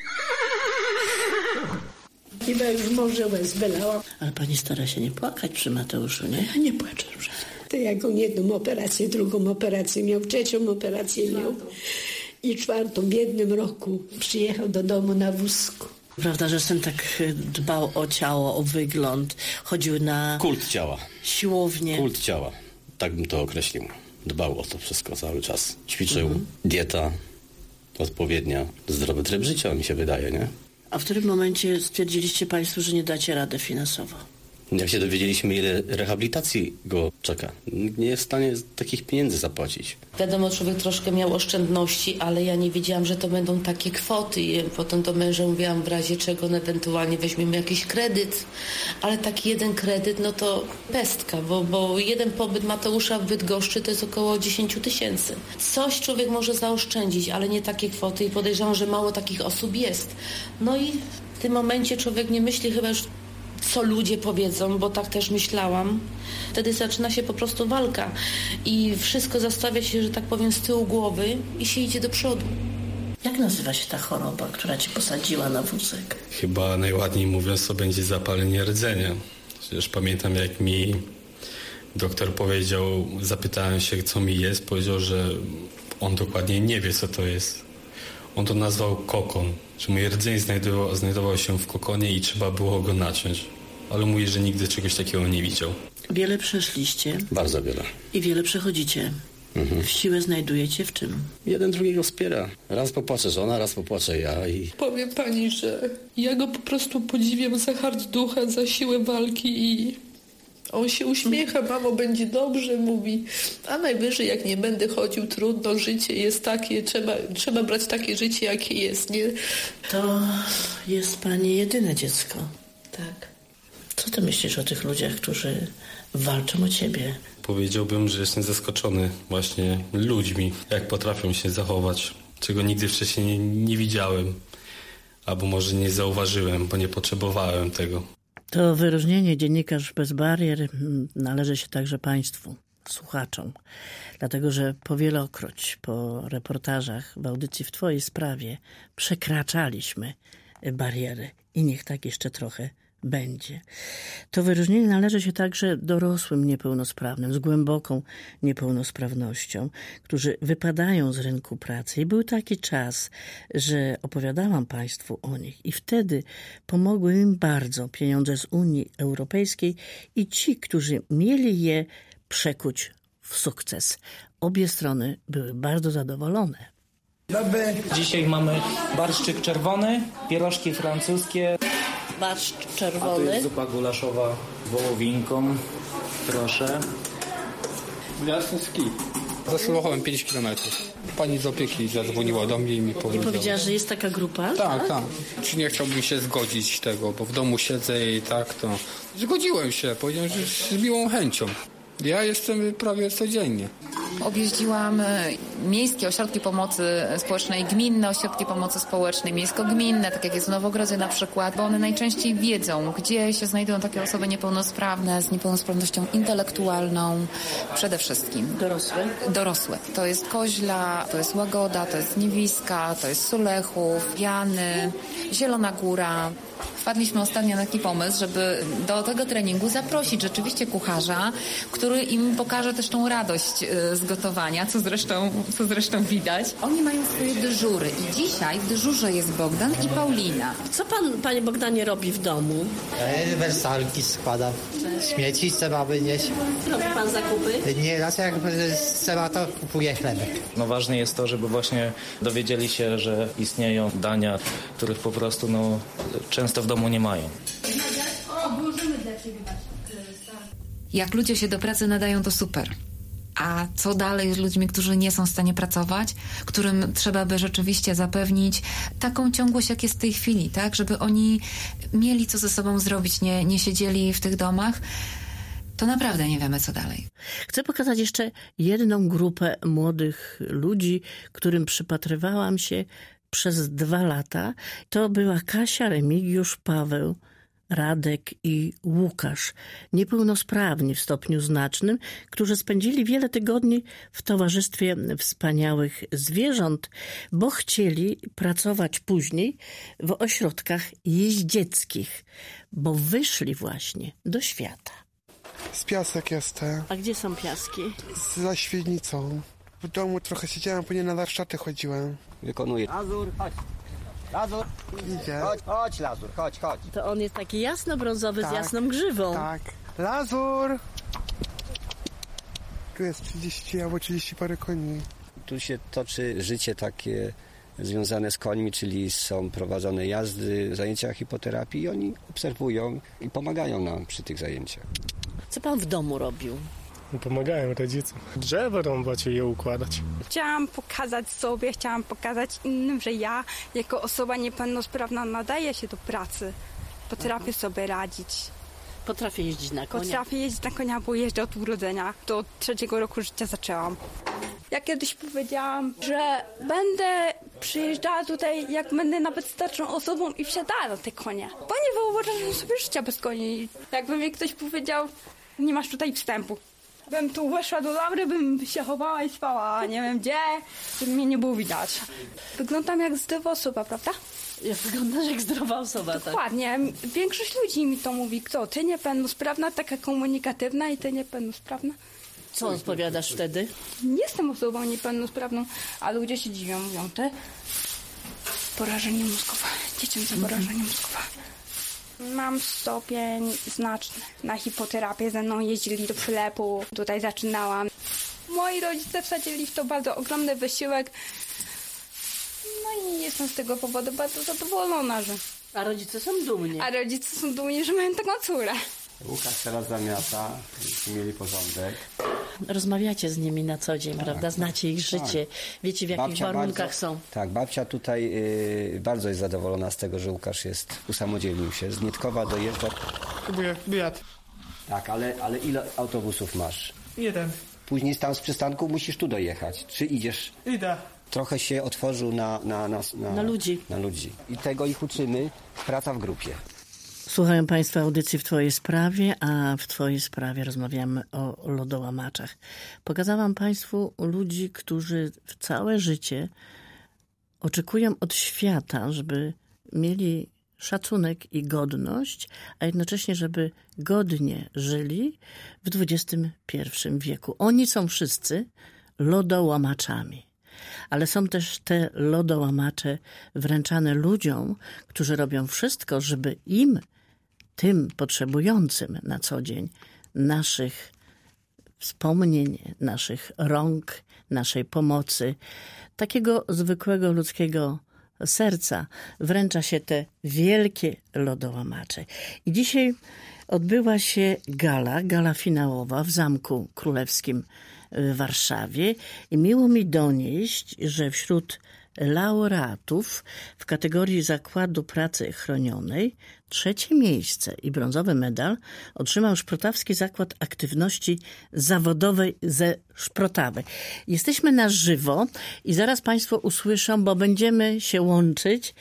Chyba już może łez wylałam. Ale pani stara się nie płakać przy Mateuszu, nie? Ja nie płaczę już. To jak on jedną operację, drugą operację miał, trzecią operację miał i czwartą w jednym roku przyjechał do domu na wózku. Prawda, że syn tak dbał o ciało, o wygląd, chodził na... Kult ciała. Siłownię. Kult ciała, tak bym to określił. Dbał o to wszystko cały czas. Ćwiczył, mhm. Dieta odpowiednia, zdrowy tryb życia, mi się wydaje, nie? A w którym momencie stwierdziliście państwo, że nie dacie rady finansowo? Jak się dowiedzieliśmy, ile rehabilitacji go czeka, nikt nie jest w stanie takich pieniędzy zapłacić. Wiadomo, człowiek troszkę miał oszczędności, ale ja nie wiedziałam, że to będą takie kwoty. I potem do męża mówiłam, w razie czego no, ewentualnie weźmiemy jakiś kredyt, ale taki jeden kredyt, no to pestka, bo, bo jeden pobyt Mateusza w Bydgoszczy to jest około dziesięć tysięcy. Coś człowiek może zaoszczędzić, ale nie takie kwoty i podejrzewam, że mało takich osób jest. No i w tym momencie człowiek nie myśli chyba już, co ludzie powiedzą, bo tak też myślałam. Wtedy zaczyna się po prostu walka i wszystko zostawia się, że tak powiem, z tyłu głowy i się idzie do przodu. Jak nazywa się ta choroba, która cię posadziła na wózek? Chyba najładniej mówiąc to będzie zapalenie rdzenia. Przecież pamiętam, jak mi doktor powiedział, zapytałem się, co mi jest, powiedział, że on dokładnie nie wie, co to jest. On to nazwał kokon, że mój rdzeń znajdował, znajdował się w kokonie i trzeba było go naciąć. Ale mówi, że nigdy czegoś takiego nie widział. Wiele przeszliście. Bardzo wiele. I wiele przechodzicie. Mhm. W siłę znajdujecie w czym? Jeden drugiego wspiera. Raz popłacze żona, raz popłaczę ja i... Powiem pani, że ja go po prostu podziwiam za hart ducha, za siłę walki i... On się uśmiecha, mamo, będzie dobrze, mówi, a najwyżej jak nie będę chodził, trudno, życie jest takie, trzeba, trzeba brać takie życie, jakie jest, nie? To jest pani jedyne dziecko. Tak. Co ty myślisz o tych ludziach, którzy walczą o ciebie? Powiedziałbym, że jestem zaskoczony właśnie ludźmi, jak potrafią się zachować, czego nigdy wcześniej nie, nie widziałem, albo może nie zauważyłem, bo nie potrzebowałem tego. To wyróżnienie Dziennikarz bez barier należy się także państwu, słuchaczom. Dlatego, że powielokroć po reportażach w audycji w twojej sprawie przekraczaliśmy bariery i niech tak jeszcze trochę będzie. To wyróżnienie należy się także dorosłym niepełnosprawnym, z głęboką niepełnosprawnością, którzy wypadają z rynku pracy. I był taki czas, że opowiadałam państwu o nich i wtedy pomogły im bardzo pieniądze z Unii Europejskiej i ci, którzy mieli je przekuć w sukces. Obie strony były bardzo zadowolone. Dzisiaj mamy barszczyk czerwony, pierożki francuskie. Barszcz czerwony. A to jest zupa gulaszowa z wołowinką. Proszę. Jasny skip. Zasłuchałem pięć kilometrów. Pani z opieki zadzwoniła do mnie i mi powiedziała. I powiedziała, że jest taka grupa? Tak, tak. Czy nie chciałbym się zgodzić tego, bo w domu siedzę i tak to... Zgodziłem się, powiedziałem, że z miłą chęcią. Ja jestem prawie codziennie. Objeździłam miejskie ośrodki pomocy społecznej, gminne ośrodki pomocy społecznej, miejsko-gminne, tak jak jest w Nowogrodzie na przykład, bo one najczęściej wiedzą, gdzie się znajdują takie osoby niepełnosprawne, z niepełnosprawnością intelektualną przede wszystkim. Dorosłe? Dorosłe. To jest Koźla, to jest Łagoda, to jest Niewiska, to jest Sulechów, Jany, Zielona Góra. Wpadliśmy ostatnio na taki pomysł, żeby do tego treningu zaprosić rzeczywiście kucharza, który im pokaże też tą radość z gotowania, co zresztą, co zresztą widać. Oni mają swoje dyżury i dzisiaj w dyżurze jest Bogdan i Paulina. Co pan, panie Bogdanie, robi w domu? Wersalki składa. Śmieci trzeba wynieść. Robi pan zakupy? Nie, raz jak trzeba, to kupuje chlebek. No ważne jest to, żeby właśnie dowiedzieli się, że istnieją dania, których po prostu no, często w domu nie mają. Jak ludzie się do pracy nadają, to super. A co dalej z ludźmi, którzy nie są w stanie pracować, którym trzeba by rzeczywiście zapewnić taką ciągłość, jak jest w tej chwili, tak? Żeby oni mieli co ze sobą zrobić, nie, nie siedzieli w tych domach, to naprawdę nie wiemy, co dalej. Chcę pokazać jeszcze jedną grupę młodych ludzi, którym przypatrywałam się przez dwa lata. To była Kasia, Remigiusz, Paweł, Radek i Łukasz, niepełnosprawni w stopniu znacznym, którzy spędzili wiele tygodni w towarzystwie wspaniałych zwierząt, bo chcieli pracować później w ośrodkach jeździeckich, bo wyszli właśnie do świata. Z Piasek jestem. A gdzie są Piaski? Za Świdnicą. W domu trochę siedziałem, później na warsztaty chodziłem. Wykonuję. Lazur, chodź. Lazur, idzie. Chodź, chodź, Lazur, chodź, chodź. To on jest taki jasno-brązowy tak, z jasną grzywą. Tak. Lazur! Tu jest trzydzieści albo trzydzieści parę koni. Tu się toczy życie takie związane z końmi, czyli są prowadzone jazdy, zajęcia hipoterapii i oni obserwują i pomagają nam przy tych zajęciach. Co pan w domu robił? Pomagałem rodzicom. Drzewo rąbać i je układać. Chciałam pokazać sobie, chciałam pokazać innym, że ja jako osoba niepełnosprawna nadaję się do pracy. Potrafię sobie radzić. Potrafię jeździć na konia? Potrafię jeździć na konia, bo jeżdżę od urodzenia. Do trzeciego roku życia zaczęłam. Ja kiedyś powiedziałam, że będę przyjeżdżała tutaj, jak będę nawet starszą osobą i wsiadała na te konie. Bo nie wyobrażam sobie życia bez koni. Jakby mi ktoś powiedział, nie masz tutaj wstępu. Bym tu weszła do Laury, bym się chowała i spała, a nie wiem gdzie, żeby mnie nie było widać. Wyglądam jak zdrowa osoba, prawda? Ja wyglądasz jak zdrowa osoba, tak? Dokładnie. Większość ludzi mi to mówi. Kto? Ty niepełnosprawna, taka komunikatywna i ty niepełnosprawna. Co odpowiadasz wtedy? Nie jestem osobą niepełnosprawną, a ludzie się dziwią, mówią, ty porażenie mózgowe, dzieciom za porażenie mózgowe. Mam stopień znaczny. Na hipoterapię ze mną jeździli do przylepu. Tutaj zaczynałam. Moi rodzice wsadzili w to bardzo ogromny wysiłek. No i jestem z tego powodu bardzo zadowolona, że... A rodzice są dumni. A rodzice są dumni, że mają taką córę. Łukasz teraz zamiata, żeby mieli porządek. Rozmawiacie z nimi na co dzień, tak, prawda? Znacie ich życie. Tak. Wiecie, w jakich babcia warunkach bardzo, są. Tak, babcia tutaj y, bardzo jest zadowolona z tego, że Łukasz jest, usamodzielnił się. Z Nietkowa dojeżdża. Próbuję, biat. Tak, ale, ale ile autobusów masz? Jeden. Później tam z przystanku musisz tu dojechać. Czy idziesz? Idę. Trochę się otworzył na, na, na, na, na ludzi. Na ludzi. I tego ich uczymy. Praca w grupie. Słuchają Państwo audycji w Twojej sprawie, a w Twojej sprawie rozmawiamy o lodołamaczach. Pokazałam Państwu ludzi, którzy w całe życie oczekują od świata, żeby mieli szacunek i godność, a jednocześnie, żeby godnie żyli w dwudziestym pierwszym wieku. Oni są wszyscy lodołamaczami. Ale są też te lodołamacze wręczane ludziom, którzy robią wszystko, żeby im, tym potrzebującym na co dzień naszych wspomnień, naszych rąk, naszej pomocy, takiego zwykłego ludzkiego serca wręcza się te wielkie lodołamacze. I dzisiaj odbyła się gala, gala finałowa w Zamku Królewskim w Warszawie i miło mi donieść, że wśród laureatów w kategorii Zakładu Pracy Chronionej trzecie miejsce i brązowy medal otrzymał Szprotawski Zakład Aktywności Zawodowej ze Szprotawy. Jesteśmy na żywo i zaraz Państwo usłyszą, bo będziemy się łączyć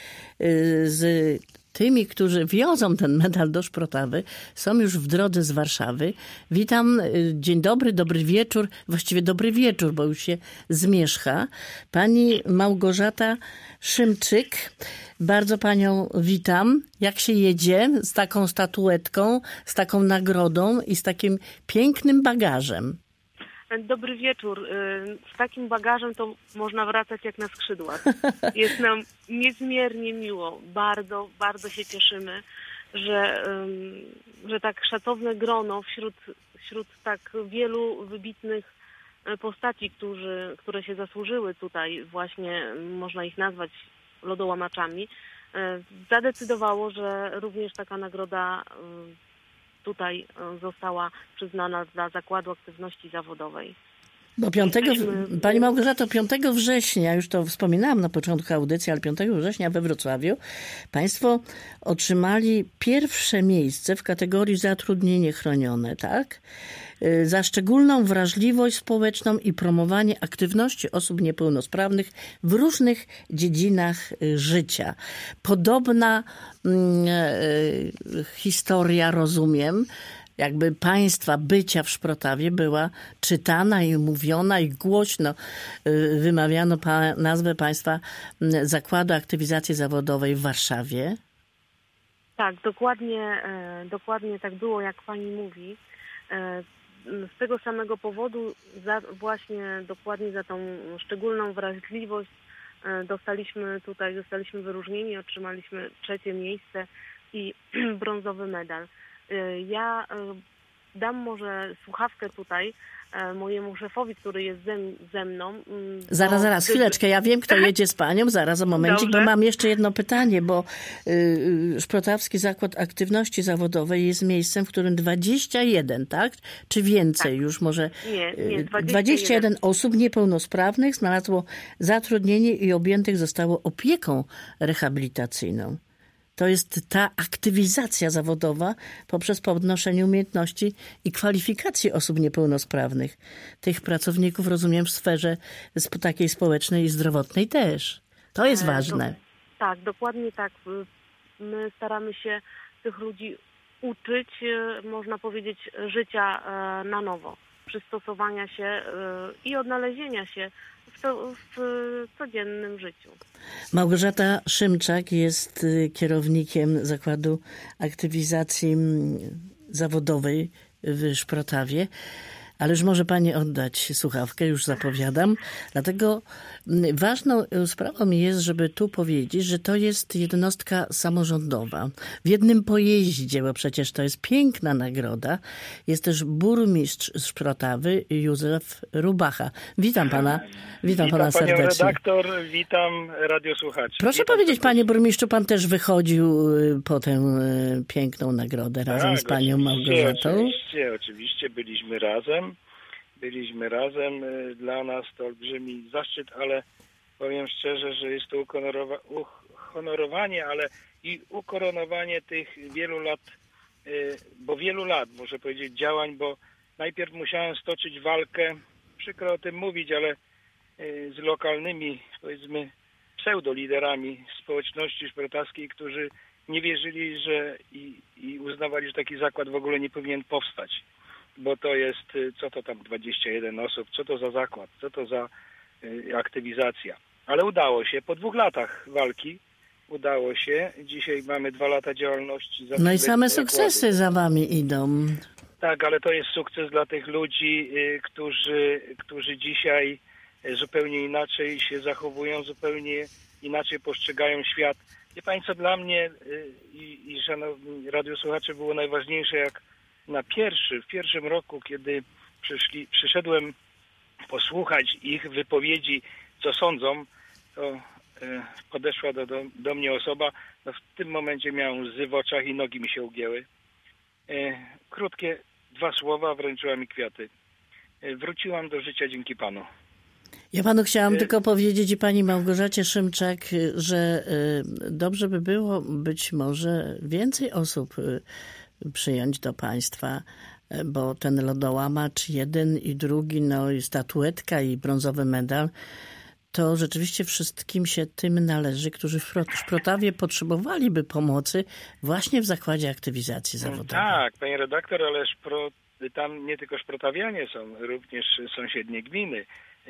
z tymi, którzy wiozą ten medal do Szprotawy, są już w drodze z Warszawy. Witam, dzień dobry, dobry wieczór, właściwie dobry wieczór, bo już się zmierzcha. Pani Małgorzata Szymczyk, bardzo Panią witam. Jak się jedzie z taką statuetką, z taką nagrodą i z takim pięknym bagażem? Dobry wieczór. Z takim bagażem to można wracać jak na skrzydłach. Jest nam niezmiernie miło. Bardzo, bardzo się cieszymy, że, że tak szacowne grono wśród, wśród tak wielu wybitnych postaci, którzy, które się zasłużyły tutaj, właśnie można ich nazwać lodołamaczami, zadecydowało, że również taka nagroda tutaj została przyznana dla Zakładu Aktywności Zawodowej. Bo piątego, Pani Małgorzato, piątego września, już to wspominałam na początku audycji, ale piątego września we Wrocławiu Państwo otrzymali pierwsze miejsce w kategorii zatrudnienie chronione, tak? Za szczególną wrażliwość społeczną i promowanie aktywności osób niepełnosprawnych w różnych dziedzinach życia. Podobna mm, historia, rozumiem, jakby państwa bycia w Szprotawie była czytana i mówiona i głośno wymawiano pa, nazwę państwa Zakładu Aktywizacji Zawodowej w Warszawie. Tak, dokładnie, dokładnie tak było, jak pani mówi. Z tego samego powodu za, właśnie dokładnie za tą szczególną wrażliwość dostaliśmy tutaj, zostaliśmy wyróżnieni, otrzymaliśmy trzecie miejsce i brązowy medal. Ja dam może słuchawkę tutaj mojemu szefowi, który jest ze, ze mną. Zaraz, zaraz, chwileczkę. Ja wiem, kto jedzie z panią. Zaraz, o momencik, Dobrze. Bo mam jeszcze jedno pytanie, bo y, Szprotawski Zakład Aktywności Zawodowej jest miejscem, w którym dwadzieścia jeden, tak? Czy więcej tak. już może? Nie, nie, dwadzieścia jeden. dwadzieścia jeden osób niepełnosprawnych znalazło zatrudnienie i objętych zostało opieką rehabilitacyjną. To jest ta aktywizacja zawodowa poprzez podnoszenie umiejętności i kwalifikacji osób niepełnosprawnych. Tych pracowników, rozumiem, w sferze takiej społecznej i zdrowotnej też. To jest ważne. Do, tak, dokładnie tak. My staramy się tych ludzi uczyć, można powiedzieć, życia na nowo, przystosowania się i odnalezienia się w, to, w codziennym życiu. Małgorzata Szymczak jest kierownikiem Zakładu Aktywizacji Zawodowej w Szprotawie. Ależ może pani oddać słuchawkę, już zapowiadam. Dlatego ważną sprawą jest, żeby tu powiedzieć, że to jest jednostka samorządowa. W jednym pojeździe, bo przecież to jest piękna nagroda, jest też burmistrz Szprotawy Józef Rubacha. Witam pana. Witam, witam pana serdecznie. Panią redaktor, witam radiosłuchaczy. Proszę witam powiedzieć, panie burmistrzu, pan też wychodził po tę piękną nagrodę razem tak, z panią Małgorzatą? Oczywiście, oczywiście byliśmy razem. Byliśmy razem. Dla nas to olbrzymi zaszczyt, ale powiem szczerze, że jest to uhonorowanie, ale i ukoronowanie tych wielu lat, bo wielu lat, muszę powiedzieć, działań, bo najpierw musiałem stoczyć walkę, przykro o tym mówić, ale z lokalnymi, powiedzmy, pseudoliderami społeczności szprotawskiej, którzy nie wierzyli, że i, i uznawali, że taki zakład w ogóle nie powinien powstać. Bo to jest, co to tam dwadzieścia jeden osób, co to za zakład, co to za y, aktywizacja. Ale udało się, po dwóch latach walki udało się. Dzisiaj mamy dwa lata działalności. No i same sukcesy za wami idą. Tak, ale to jest sukces dla tych ludzi, y, którzy, którzy dzisiaj zupełnie inaczej się zachowują, zupełnie inaczej postrzegają świat. Wie państwo, dla mnie y, i, i szanowni radiosłuchacze było najważniejsze, jak na pierwszy, w pierwszym roku, kiedy przyszli, przyszedłem posłuchać ich wypowiedzi, co sądzą, to e, podeszła do, do, do mnie osoba, no w tym momencie miałem łzy w oczach i nogi mi się ugięły. E, krótkie dwa słowa, wręczyła mi kwiaty. E, wróciłam do życia dzięki panu. Ja panu chciałam e... tylko powiedzieć i pani Małgorzacie Szymczak, że e, dobrze by było być może więcej osób e, przyjąć do państwa, bo ten lodołamacz jeden i drugi, no i statuetka i brązowy medal, to rzeczywiście wszystkim się tym należy, którzy w Szprotawie potrzebowaliby pomocy właśnie w Zakładzie Aktywizacji Zawodowej. Tak, panie redaktor, ale szpro, tam nie tylko szprotawianie są, również sąsiednie gminy.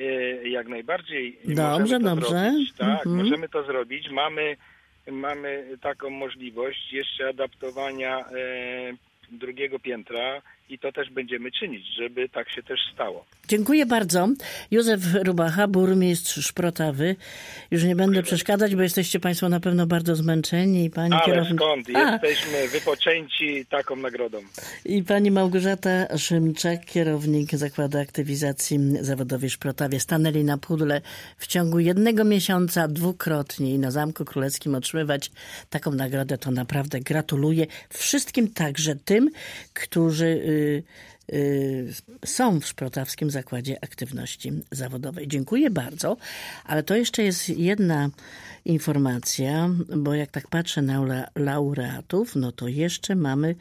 Jak najbardziej. Dobrze, dobrze. Zrobić. Tak, mhm. możemy to zrobić. Mamy Mamy taką możliwość jeszcze adaptowania e, drugiego piętra i to też będziemy czynić, żeby tak się też stało. Dziękuję bardzo. Józef Rubacha, burmistrz Szprotawy. Już nie będę przeszkadzać, bo jesteście państwo na pewno bardzo zmęczeni. Pani Ale kierownik... skąd? A. Jesteśmy wypoczęci taką nagrodą. I pani Małgorzata Szymczak, kierownik Zakładu Aktywizacji Zawodowej w Szprotawie. Stanęli na pudle w ciągu jednego miesiąca dwukrotnie i na Zamku Królewskim otrzymywać taką nagrodę. To naprawdę gratuluję wszystkim, także tym, którzy y, y, są w Szprotawskim Zakładzie Aktywności Zawodowej. Dziękuję bardzo, ale to jeszcze jest jedna informacja, bo jak tak patrzę na laureatów, no to jeszcze mamy,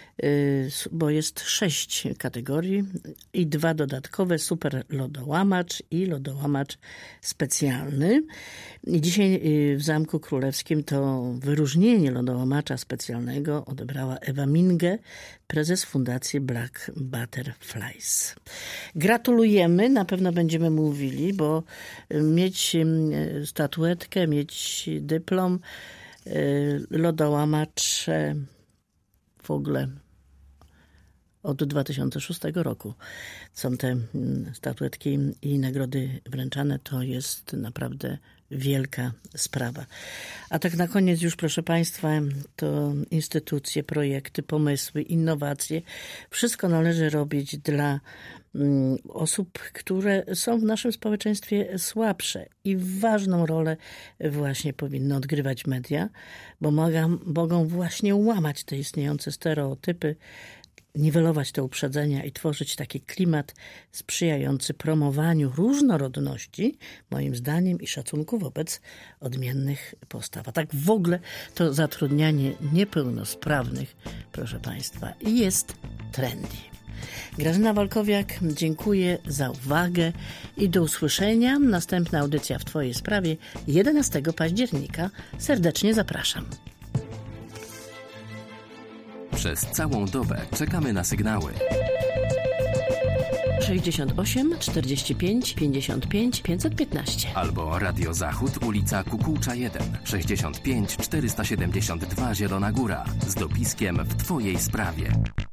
bo jest sześć kategorii i dwa dodatkowe, super lodołamacz i lodołamacz specjalny. I dzisiaj w Zamku Królewskim to wyróżnienie lodołamacza specjalnego odebrała Ewa Minge, prezes Fundacji Black Butterflies. Gratulujemy, na pewno będziemy mówili, bo mieć statuetkę, mieć dyplom, lodołamacz w ogóle od dwa tysiące szóstego roku. Są te statuetki i nagrody wręczane. To jest naprawdę wielka sprawa. A tak na koniec już, proszę Państwa, to instytucje, projekty, pomysły, innowacje. Wszystko należy robić dla mm, osób, które są w naszym społeczeństwie słabsze. I ważną rolę właśnie powinny odgrywać media, bo mogą, mogą właśnie łamać te istniejące stereotypy, niwelować te uprzedzenia i tworzyć taki klimat sprzyjający promowaniu różnorodności, moim zdaniem, i szacunku wobec odmiennych postaw. A tak w ogóle to zatrudnianie niepełnosprawnych, proszę Państwa, jest trendy. Grażyna Walkowiak, dziękuję za uwagę i do usłyszenia. Następna audycja w Twojej sprawie jedenastego października. Serdecznie zapraszam. Przez całą dobę czekamy na sygnały. sześćdziesiąt osiem czterdzieści pięć pięćdziesiąt pięć pięćset piętnaście. Albo Radio Zachód, ulica Kukułcza jeden, sześćdziesiąt pięć czterysta siedemdziesiąt dwa Zielona Góra z dopiskiem w Twojej sprawie.